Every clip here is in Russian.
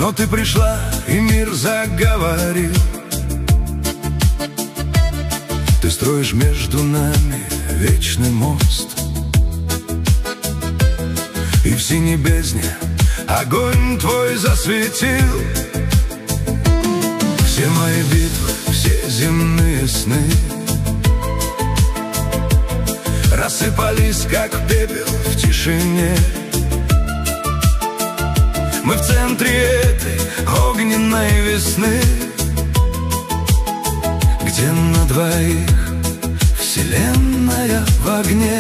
Но ты пришла, и мир заговорил. Ты строишь между нами вечный мост, и в синей бездне огонь твой засветил. Все мои битвы, все земные сны рассыпались, как пепел в тишине. Мы в центре этой огненной весны, где на двоих вселенная в огне.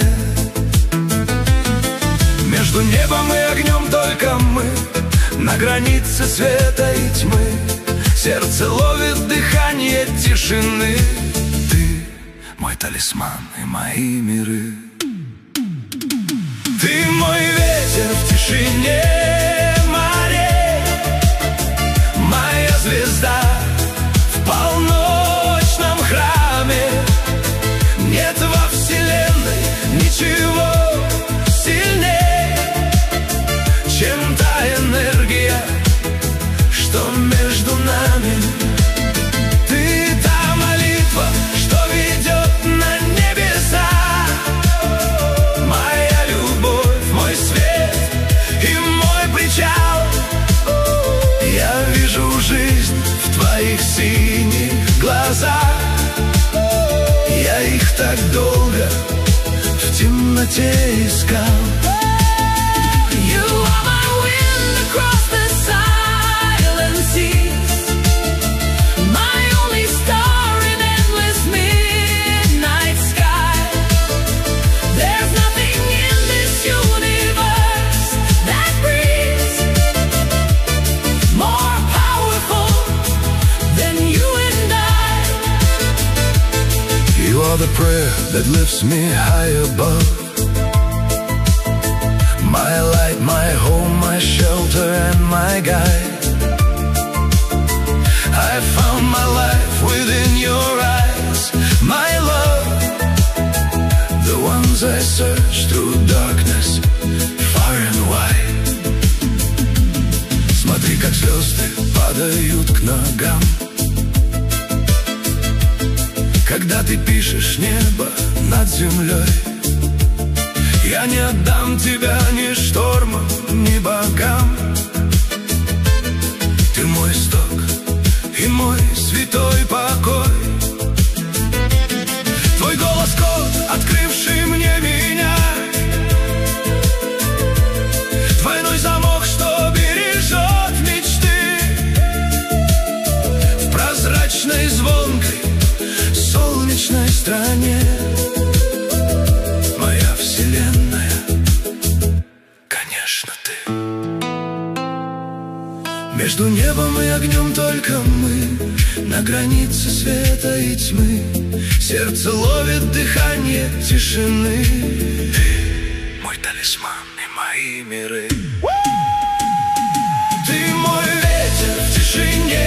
Между небом и огнем только мы, на границе света и тьмы. Сердце ловит дыхание тишины. Ты мой талисман и мои миры. Ты мой ветер в тишине морей, моя звезда в полночном храме. Нет во вселенной ничего сильнее, чем та энергия, что между нами. Ты та молитва, что ведет на небеса, моя любовь, мой свет и мой причал. Я вижу жизнь в твоих синих глазах. Я их так долго в темноте искал. The prayer that lifts me high above, my light, my home, my shelter and my guide. I found my life within your eyes, my love. The ones I search through darkness, far and wide. Смотри, как звезды падают к ногам, когда ты пишешь небо над землей. Я не отдам тебя ни штормам, ни богам. Ты мой исток и мой святой покой. Твой голос код, открывший мне меня, двойной замок, что бережет мечты. В прозрачной звонкой солнечной стране моя вселенная, конечно, ты. Между небом и огнем только мы, на границе света и тьмы. Сердце ловит дыхание тишины. Ты мой талисман и мои миры. Ты мой ветер в тишине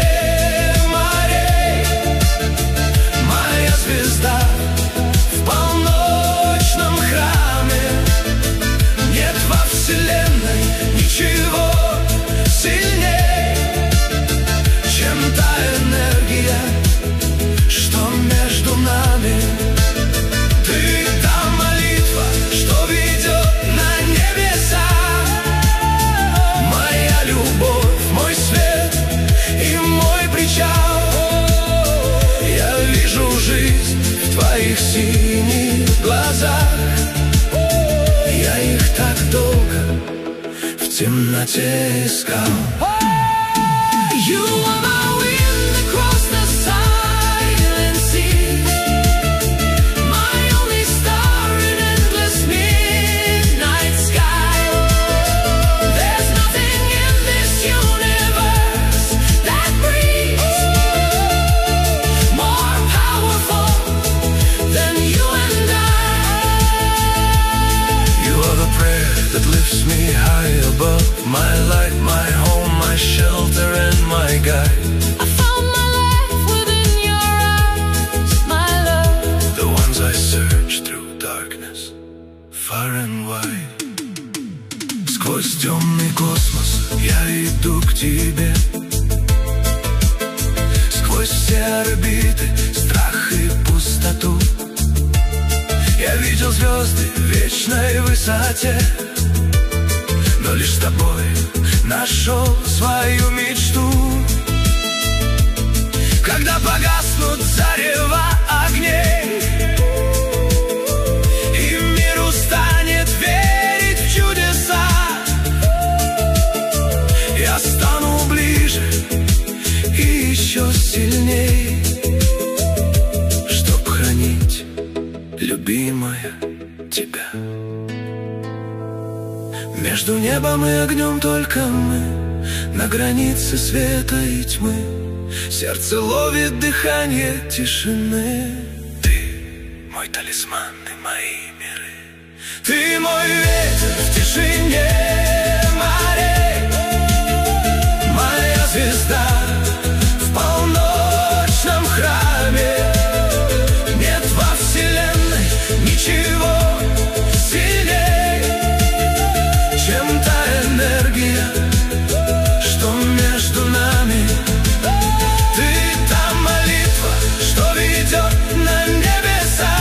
звезда в полночном храме. Нет во вселенной ничего сильнее, чем та энергия, что между нами. Ты та молитва, что ведет на небеса, моя любовь, мой свет и мой причал. Жизнь в твоих синих глазах. Я их так долго в темноте искал. You are my wind across the silent sea, my only star in endless midnight sky. There's nothing in this universe that breathes more powerful than you and I. You are the prayer that lifts me high above, my light, my home, my shelter and my guide. I found my life within your eyes, my love. The ones I search through darkness, far and wide. Сквозь темный Бескрайний космос, я иду к тебе. Сквозь все орбиты, страх и пустоту. Я видел звезды в вечной высоте, но лишь с тобой нашел свою мечту. Когда погаснут зарева огней, и мир устанет верить в чудеса, я стану ближе и еще сильней, чтоб хранить, любимая, тебя. Между небом и огнем только мы, на границе света и тьмы. Сердце ловит дыхание тишины. Ты мой талисман и мои миры. Ты мой ветер в тишине морей, моя звезда в полночном храме. Нет во вселенной ничего сильней, чем та энергия, что между нами. Ты та молитва, что ведет на небеса,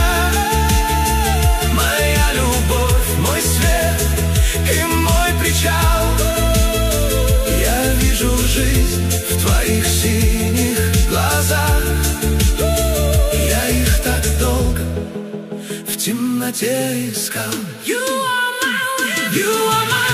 моя любовь, мой свет и мой причал. Я вижу жизнь в твоих синих глазах, я их так долго в темноте искал. You are my